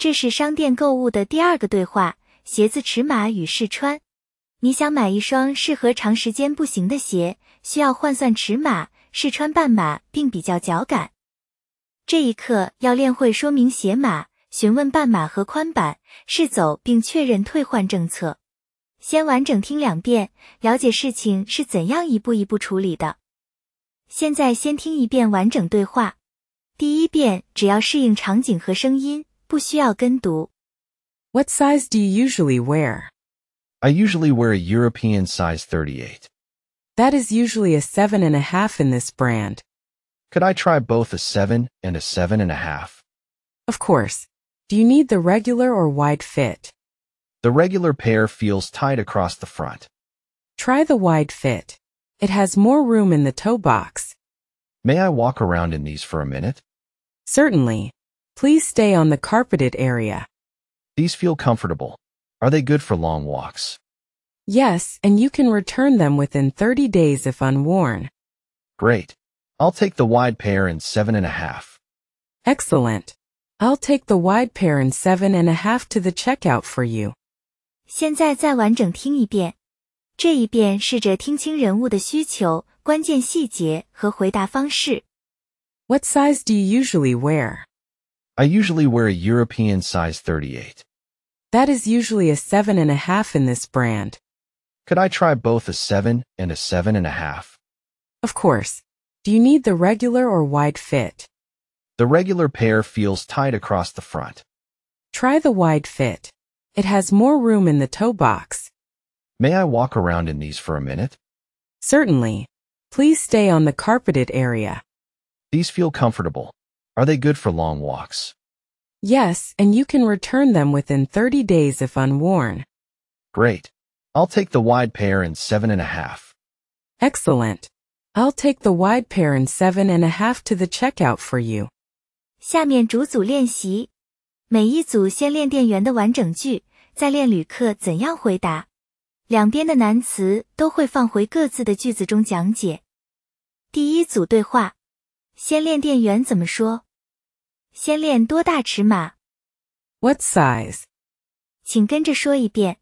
这是商店购物的第二个对话，鞋子尺码与试穿。你想买一双适合长时间步行的鞋，需要换算尺码，试穿半码并比较脚感。这一课要练会说明鞋码，询问半码和宽版，试走并确认退换政策。先完整听2遍，了解事情是怎样一步一步处理的。现在先听一遍完整对话。第1遍只要适应场景和声音，不需要跟读。 What size do you usually wear? I usually wear a European size 38. That is usually a 7.5 in this brand. Could I try both a 7 and a 7.5? Of course. Do you need the regular or wide fit? The regular pair feels tight across the front. Try the wide fit. It has more room in the toe box. May I walk around in these for a minute? Certainly. Please stay on the carpeted area. These feel comfortable. Are they good for long walks? Yes, and you can return them within 30 days if unworn. Great. I'll take the wide pair in 7.5. Excellent. I'll take the wide pair in 7.5 to the checkout for you. 现在再完整听一遍。这一遍试着听清人物的需求、关键细节和回答方式。 What size do you usually wear? I usually wear a European size 38. That is usually a 7.5 in this brand. Could I try both a 7 and a 7.5? Of course. Do you need the regular or wide fit? The regular pair feels tight across the front. Try the wide fit. It has more room in the toe box. May I walk around in these for a minute? Certainly. Please stay on the carpeted area. These feel comfortable. Are they good for long walks? Yes, and you can return them within 30 days if unworn. Great. I'll take the wide pair in 7.5. Excellent. I'll take the wide pair in 7.5 to the checkout for you. 下面逐组练习。每一组先练店员的完整句，再练旅客怎样回答。两边的难词都会放回各自的句子中讲解。第一组对话，先练店员怎么说。先练多大尺码？ What size? 请跟着说一遍。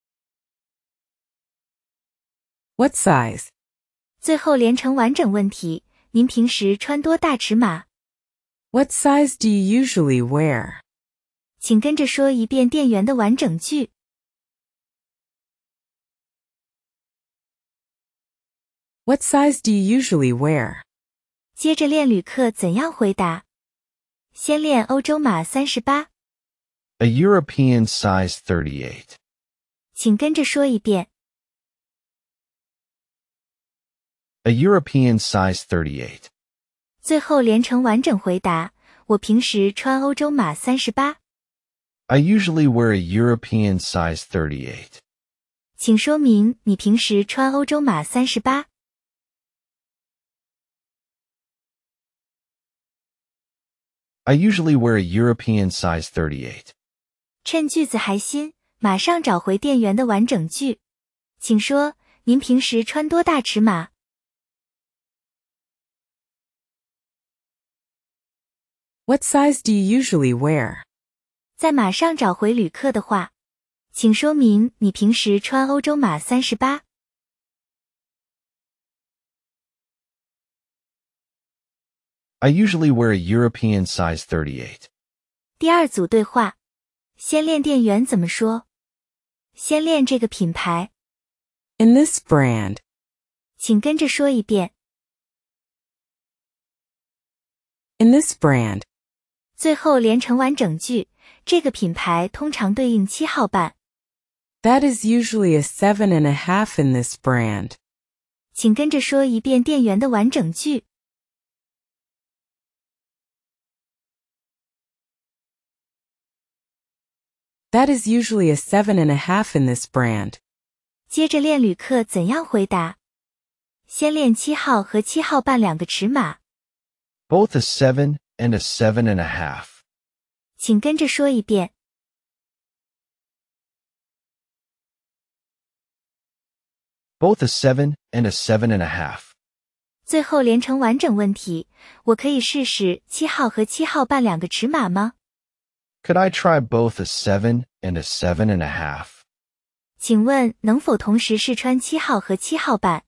What size? 最后连成完整问题，您平时穿多大尺码？ What size do you usually wear? 请跟着说一遍店员的完整句。 What size do you usually wear? 接着练旅客怎样回答。先练欧洲码38。 A European size 38. 请跟着说一遍。 A European size 38. 最后连成完整回答，我平时穿欧洲码38。 I usually wear a European size 38. 请说明你平时穿欧洲码38。 I usually wear a European size 38. 趁句子还新，马上找回店员的完整句。请说，您平时穿多大尺码？ What size do you usually wear? 再马上找回旅客的话，请说明你平时穿欧洲码38。 I usually wear a European size 38. 第二组对话，先练店员怎么说。先练这个品牌。 In this brand. 请跟着说一遍。 In this brand. 最后连成完整句，这个品牌通常对应7号半。 That is usually a 7.5 in this brand. 请跟着说一遍店员的完整句。 That is usually a 7.5 in this brand. 接着练旅客怎样回答。先练7号和7号半两个尺码。 Both a 7 and a 7.5. 请跟着说一遍。 Both a 7 and a 7.5. 最后连成完整问题，我可以试试7号和7号半两个尺码吗？ Could I try both a 7 and a 7.5? 请问能否同时试穿7号和7号版？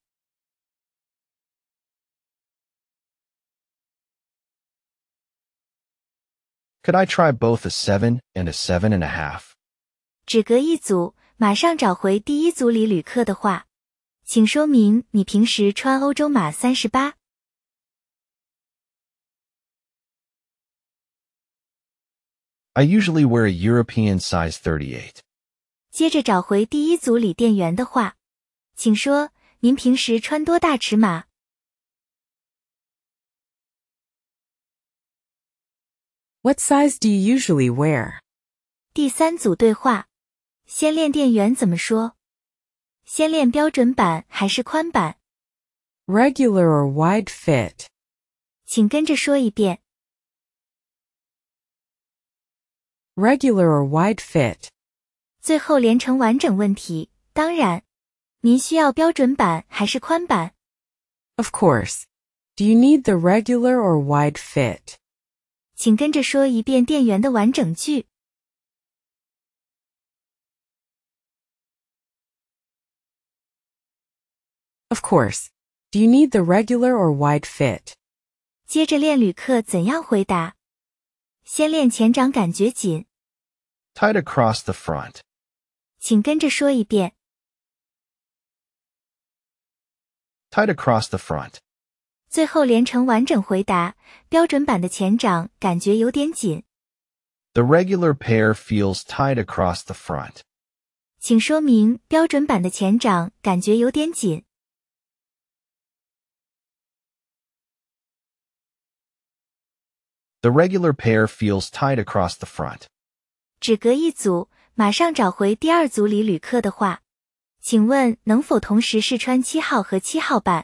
Could I try both a 7 and a 7.5? 只隔一组，马上找回第一组里旅客的话，请说明你平时穿欧洲码38。 I usually wear a European size 38. 接着找回第一组里店员的话，请说您平时穿多大尺码？ What size do you usually wear? 第三组对话，先练店员怎么说？先练标准版还是宽版？ Regular or wide fit? 请跟着说一遍。 Regular or wide fit? 最后连成完整问题，当然，您需要标准版还是宽版？ Of course. Do you need the regular or wide fit? 请跟着说一遍店员的完整句。 Of course. Do you need the regular or wide fit? 接着练旅客怎样回答。先练前掌感觉紧， Tight across the front. 请跟着说一遍。 Tight across the front. 最后连成完整回答，标准版的前掌感觉有点紧， The regular pair feels tight across the front. 请说明标准版的前掌感觉有点紧。 The regular pair feels tight across the front. 只隔一组，马上找回第二组里旅客的话，请问能否同时试穿7号和7号版？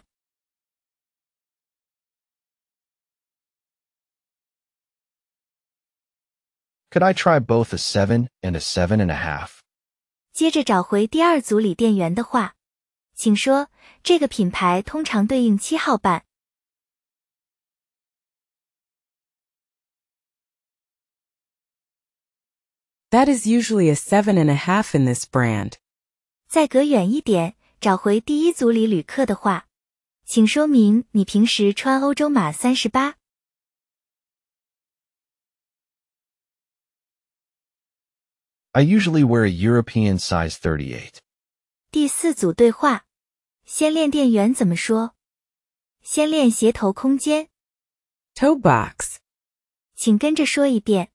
Could I try both a 7 and a 7.5? 接着找回第二组里店员的话，请说这个品牌通常对应7号版。 That is usually a 7.5 in this brand. 再隔远一点，找回第一组里旅客的话，请说明你平时穿欧洲码38。 I usually wear a European size 38. 第四组对话，先练店员怎么说？先练鞋头空间， Toe box. 请跟着说一遍。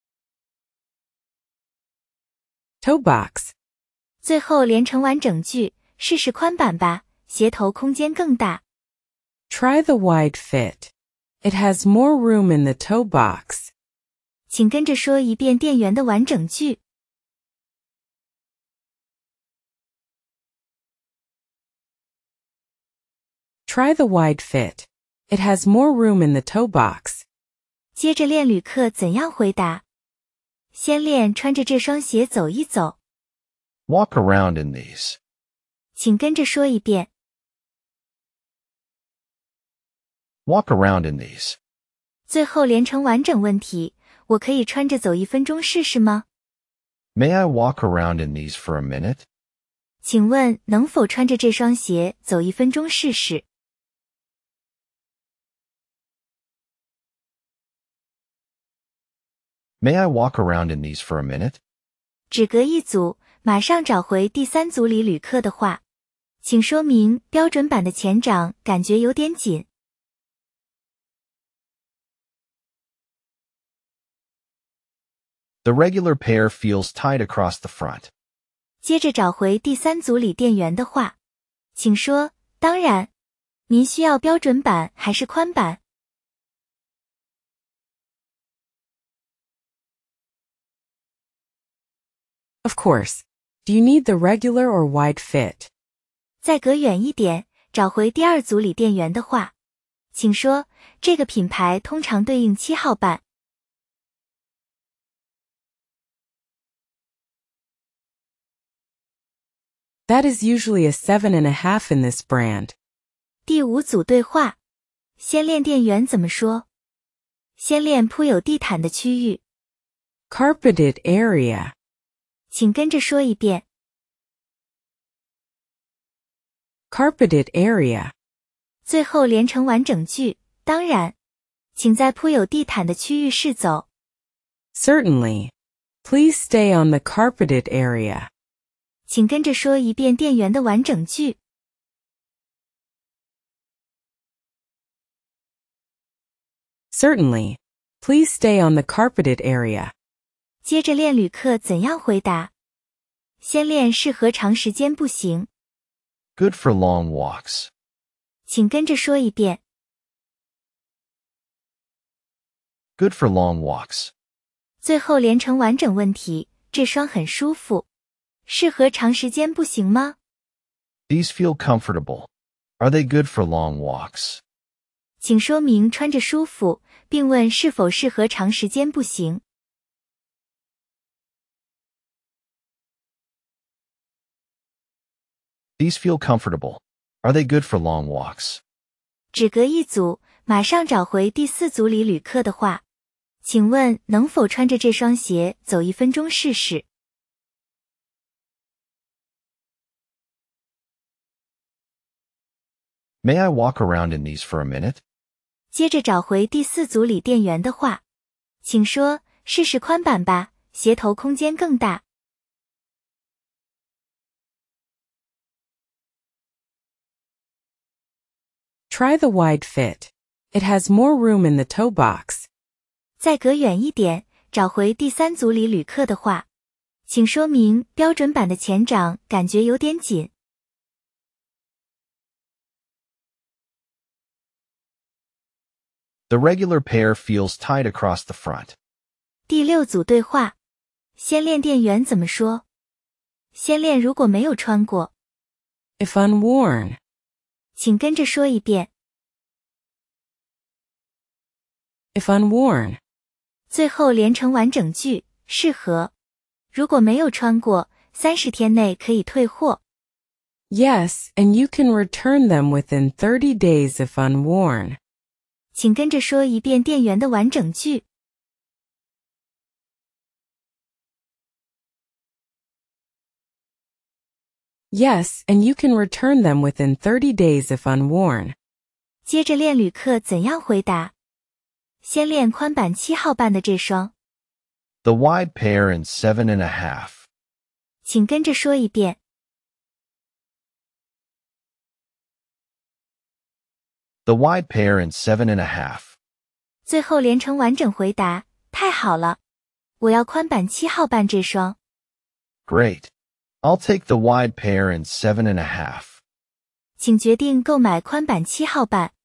Toe box. 最后连成完整句，试试宽版吧，鞋头空间更大。 Try the wide fit. It has more room in the toe box. 请跟着说一遍店员的完整句。 Try the wide fit. It has more room in the toe box. 接着练旅客怎样回答。先练穿着这双鞋走一走， Walk around in these. 请跟着说一遍。 Walk around in these. 最后连成完整问题，我可以穿着走1分钟试试吗？ May I walk around in these for a minute? 请问能否穿着这双鞋走1分钟试试？ May I walk around in these for a minute? 只隔一组，马上找回第三组里旅客的话，请说明标准版的前掌感觉有点紧。 The regular pair feels tight across the front. 接着找回第三组里店员的话，请说，当然，您需要标准版还是宽版？ Of course. Do you need the regular or wide fit? 再隔远一点，找回第二组里店员的话，请说，这个品牌通常对应7号版。 That is usually a 7.5 in this brand. 第五组对话，先练店员怎么说？先练铺有地毯的区域， Carpeted area. 请跟着说一遍。 Carpeted area. 最后连成完整句，当然。请在铺有地毯的区域试走。 Certainly. Please stay on the carpeted area. 请跟着说一遍店员的完整句。 Certainly. Please stay on the carpeted area. 接着练旅客怎样回答。先练适合长时间步行。 Good for long walks. 请跟着说一遍。 Good for long walks. 最后连成完整问题，这双很舒服。适合长时间步行吗？ These feel comfortable. Are they good for long walks? 请说明穿着舒服，并问是否适合长时间步行。 These feel comfortable. Are they good for long walks? 只隔一组，马上找回第4组里旅客的话。请问能否穿着这双鞋走1分钟试试？ May I walk around in these for a minute? 接着找回第4组里店员的话。请说，试试宽版吧，鞋头空间更大。 Try the wide fit. It has more room in the toe box. 再隔远一点，找回第3组里旅客的话。请说明标准版的前掌感觉有点紧。 The regular pair feels tight across the front. 第6组对话。先练店员怎么说。先练如果没有穿过。 If unworn. 请跟着说一遍。 If unworn. 最后连成完整句，适合。如果没有穿过，30天内可以退货。 Yes, and you can return them within 30 days if unworn. 请跟着说一遍店员的完整句。 Yes, and you can return them within 30 days if unworn. 接着练旅客怎样回答。先练宽版7号半的这双。 The wide pair and 7.5. 请跟着说一遍。 The wide pair and 7.5. 最后连成完整回答。太好了，我要宽版7号半这双。 Great. I'll take the wide pair and 7.5. 请决定购买宽版7号半。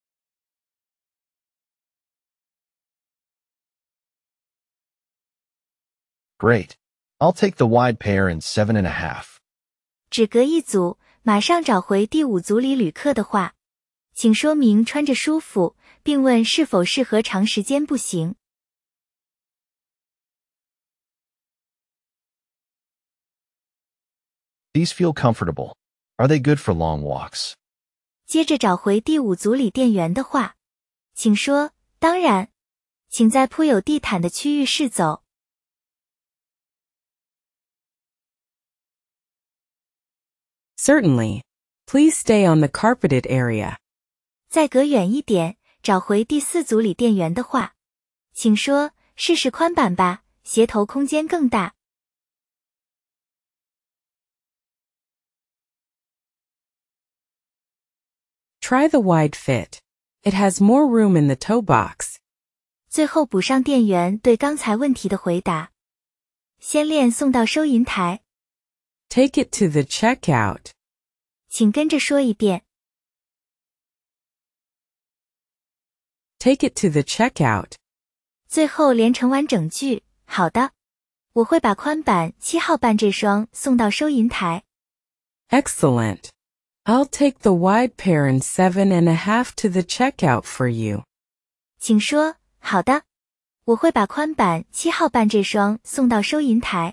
Great. I'll take the wide pair and 7.5. 只隔一组，马上找回第5组里旅客的话。请说明穿着舒服，并问是否适合长时间步行。 These feel comfortable. Are they good for long walks? 接着找回第5组里店员的话。请说，当然。请在铺有地毯的区域试走。 Certainly. Please stay on the carpeted area. 再隔远一点，找回第4组里店员的话。请说，试试宽版吧，鞋头空间更大。 Try the wide fit. It has more room in the toe box. 最后补上店员对刚才问题的回答。先练送到收银台。 Take it to the checkout. 请跟着说一遍。 Take it to the checkout. 最后连成完整句。好的，我会把宽版7号半这双送到收银台。 Excellent. I'll take the wide pair and 7.5 to the checkout for you. 请说，好的，我会把宽版7号半这双送到收银台。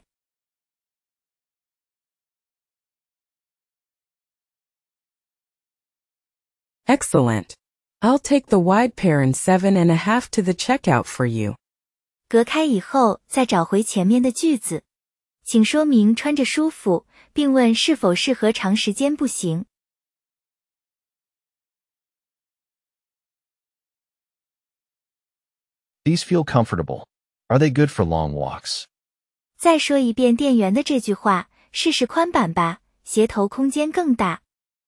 Excellent. I'll take the wide pair and 7.5 to the checkout for you. 隔开以后再找回前面的句子。请说明穿着舒服，并问是否适合长时间步行。 These feel comfortable. Are they good for long walks? 再说一遍店员的这句话，试试宽版吧，鞋头空间更大。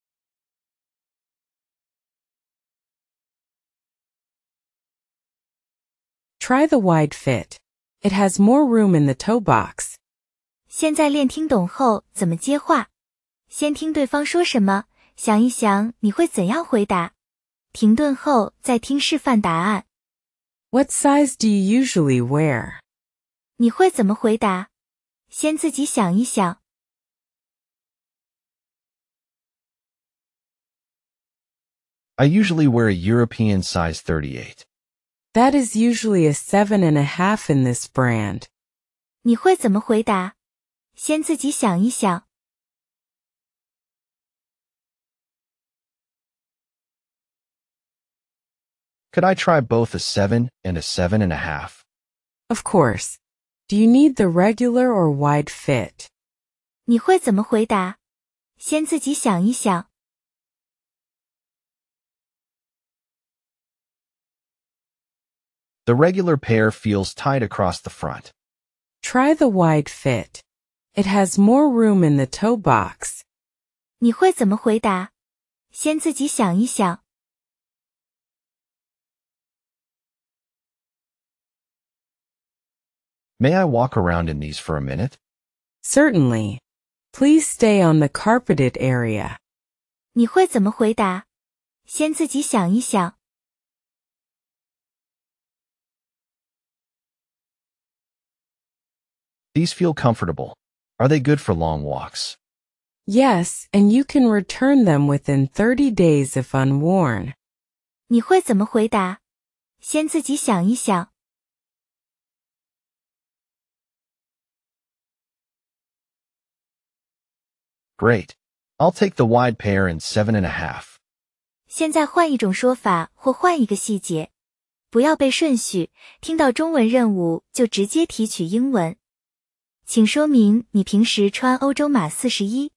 Try the wide fit. It has more room in the toe box. 现在练听懂后怎么接话。先听对方说什么，想一想你会怎样回答。停顿后再听示范答案。 What size do you usually wear? 你会怎么回答？先自己想一想。 I usually wear a European size 38. That is usually a 7.5 in this brand. 你会怎么回答？先自己想一想。 Could I try both a 7 and a 7.5? Of course. Do you need the regular or wide fit? 你会怎么回答？先自己想一想。 The regular pair feels tight across the front. Try the wide fit. It has more room in the toe box. 你会怎么回答？先自己想一想。 May I walk around in these for a minute? Certainly. Please stay on the carpeted area. 你会怎么回答？先自己想一想。 These feel comfortable. Are they good for long walks? Yes, and you can return them within 30 days if unworn. 你会怎么回答？先自己想一想。 Great. I'll take the wide pair and 7.5. 现在换一种说法或换一个细节。不要背顺序，听到中文任务就直接提取英文。请说明你平时穿欧洲码41。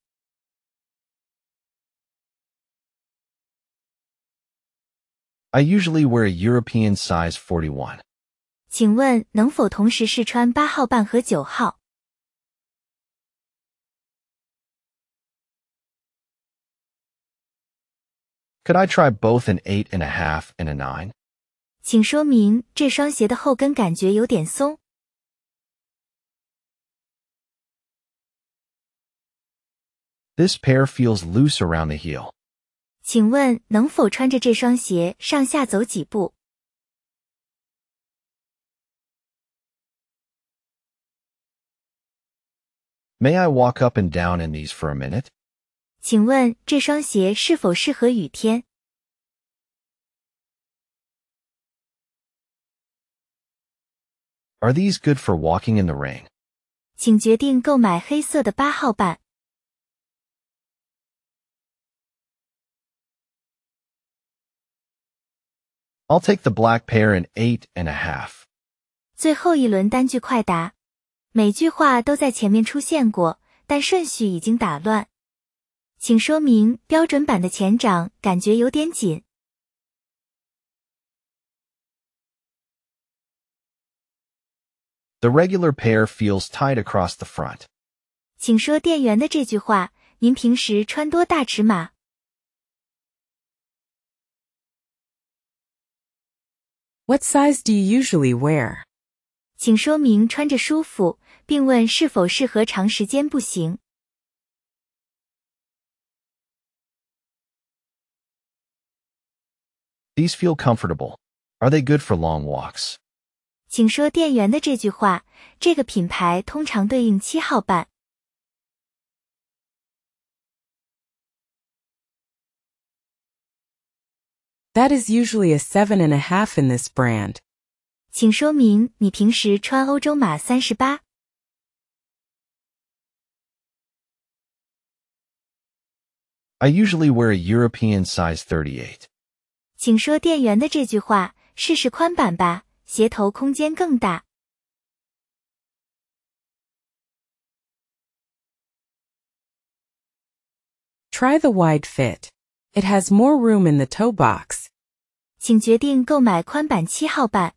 I usually wear a European size 41. 请问能否同时试穿8号半和9号？ Could I try both an 8.5 and a 9? 请说明这双鞋的后跟感觉有点松。 This pair feels loose around the heel. 请问能否穿着这双鞋上下走几步？ May I walk up and down in these for a minute? 请问这双鞋是否适合雨天？ Are these good for walking in the rain? 请决定购买黑色的8号半。 I'll take the black pair and 8.5. 最后一轮单句快答，每句话都在前面出现过，但顺序已经打乱。请说明标准版的前掌感觉有点紧。 The regular pair feels tight across the front. 请说店员的这句话，您平时穿多大尺码？ What size do you usually wear? 请说明穿着舒服，并问是否适合长时间步行。 These feel comfortable. Are they good for long walks? 请说店员的这句话，这个品牌通常对应7号半。 That is usually a 7.5 in this brand. 请说明你平时穿欧洲码38。 I usually wear a European size 38. 请说店员的这句话，试试宽版吧，鞋头空间更大。 Try the wide fit. It has more room in the toe box. 请决定购买宽版7号半。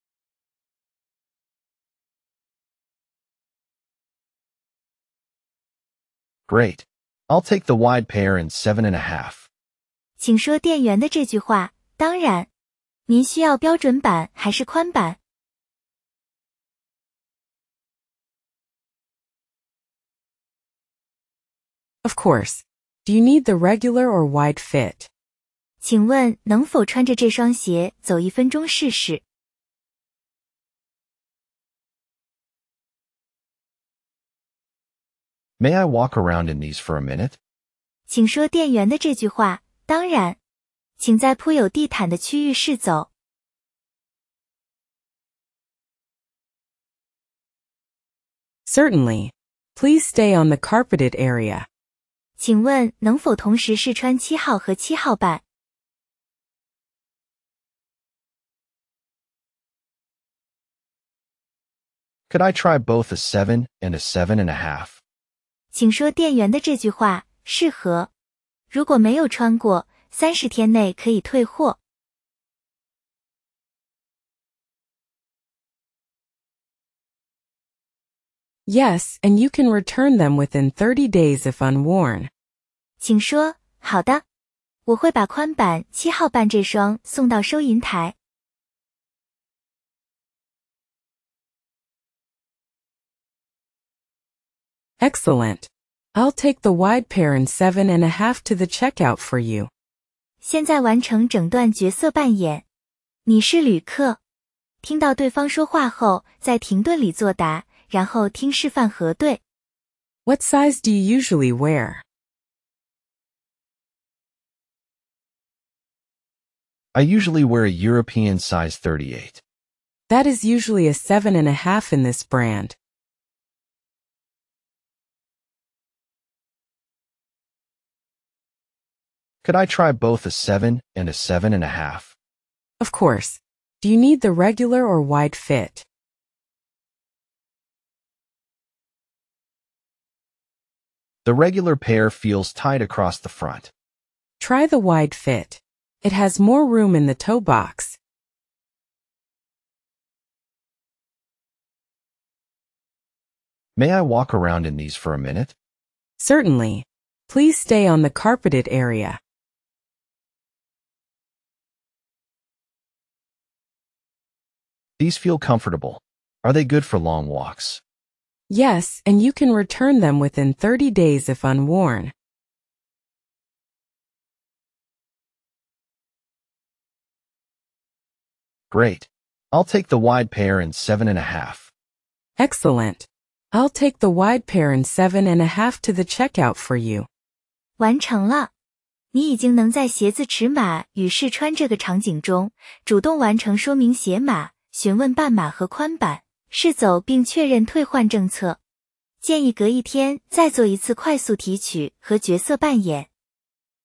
Great. I'll take the wide pair in 7.5. 请说店员的这句话，当然。您需要标准版还是宽版？ Of course. Do you need the regular or wide fit? 请问能否穿着这双鞋走1分钟试试？ May I walk around in these for a minute? 请说店员的这句话，当然。请在铺有地毯的区域试走。 Certainly. Please stay on the carpeted area. 请问能否同时试穿7号和7号半？ Could I try both a 7 and a 7.5? 请说店员的这句话，适合。如果没有穿过，30天内可以退货。 Yes, and you can return them within 30 days if unworn. 请说，好的。我会把宽版7号半这双送到收银台。 Excellent. I'll take the wide pair in 7.5 to the checkout for you. 现在完成整段角色扮演。你是旅客。听到对方说话后，在停顿里作答，然后听示范核对。 What size do you usually wear? I usually wear a European size 38. That is usually a 7.5 in this brand. Could I try both a 7 and a 7.5? Of course. Do you need the regular or wide fit? The regular pair feels tight across the front. Try the wide fit. It has more room in the toe box. May I walk around in these for a minute? Certainly. Please stay on the carpeted area. These feel comfortable. Are they good for long walks? Yes, and you can return them within 30 days if unworn. Great. I'll take the wide pair in 7.5. Excellent. I'll take the wide pair in 7.5 to the checkout for you. 完成了。你已经能在鞋子尺码与试穿这个场景中，主动完成说明鞋码、询问半码和宽版、试走并确认退换政策。建议隔1天再做一次快速提取和角色扮演。